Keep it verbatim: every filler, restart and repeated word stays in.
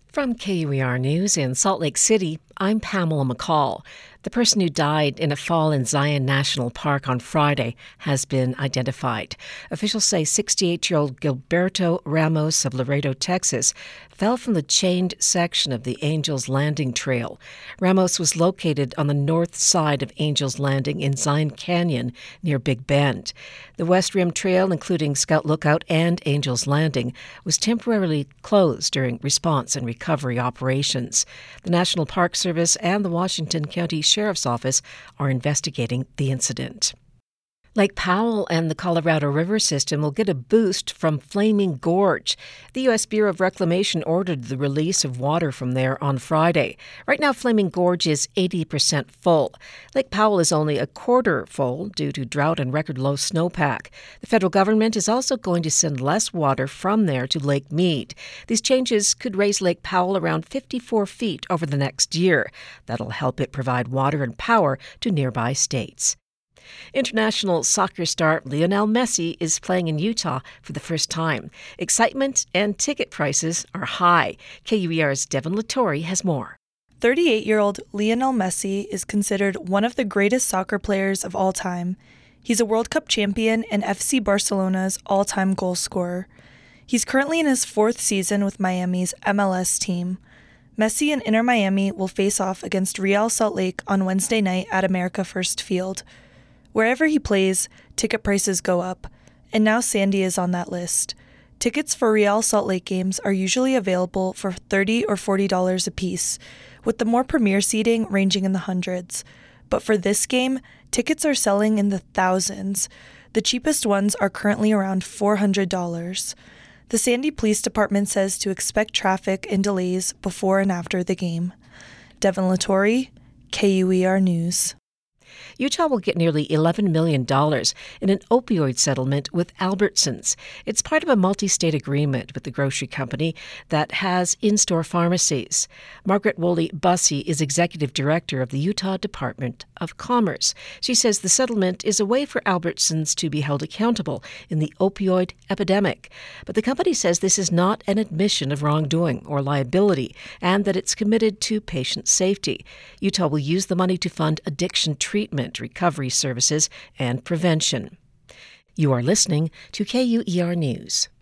From K U E R News in Salt Lake City, I'm Pamela McCall. The person who died in a fall in Zion National Park on Friday has been identified. Officials say sixty-eight-year-old Gilberto Ramos of Laredo, Texas, fell from the chained section of the Angels Landing Trail. Ramos was located on the north side of Angels Landing in Zion Canyon near Big Bend. The West Rim Trail, including Scout Lookout and Angels Landing, was temporarily closed during response and recovery operations. The National Park Service and the Washington County Sheriff's Office are investigating the incident. Lake Powell and the Colorado River system will get a boost from Flaming Gorge. The U S Bureau of Reclamation ordered the release of water from there on Friday. Right now, Flaming Gorge is eighty percent full. Lake Powell is only a quarter full due to drought and record low snowpack. The federal government is also going to send less water from there to Lake Mead. These changes could raise Lake Powell around fifty-four feet over the next year. That'll help it provide water and power to nearby states. International soccer star Lionel Messi is playing in Utah for the first time. Excitement and ticket prices are high. K U E R's Devin Lattori has more. thirty-eight-year-old Lionel Messi is considered one of the greatest soccer players of all time. He's a World Cup champion and F C Barcelona's all-time goal scorer. He's currently in his fourth season with Miami's M L S team. Messi and Inter Miami will face off against Real Salt Lake on Wednesday night at America First Field. Wherever he plays, ticket prices go up, and now Sandy is on that list. Tickets for Real Salt Lake games are usually available for thirty dollars or forty dollars a piece, with the more premier seating ranging in the hundreds. But for this game, tickets are selling in the thousands. The cheapest ones are currently around four hundred dollars. The Sandy Police Department says to expect traffic and delays before and after the game. Devin Lattori, K U E R News. Utah will get nearly eleven million dollars in an opioid settlement with Albertsons. It's part of a multi-state agreement with the grocery company that has in-store pharmacies. Margaret Woolley-Bussey is executive director of the Utah Department of Commerce. She says the settlement is a way for Albertsons to be held accountable in the opioid epidemic. But the company says this is not an admission of wrongdoing or liability, and that it's committed to patient safety. Utah will use the money to fund addiction treatment, recovery services, and prevention. You are listening to K U E R News.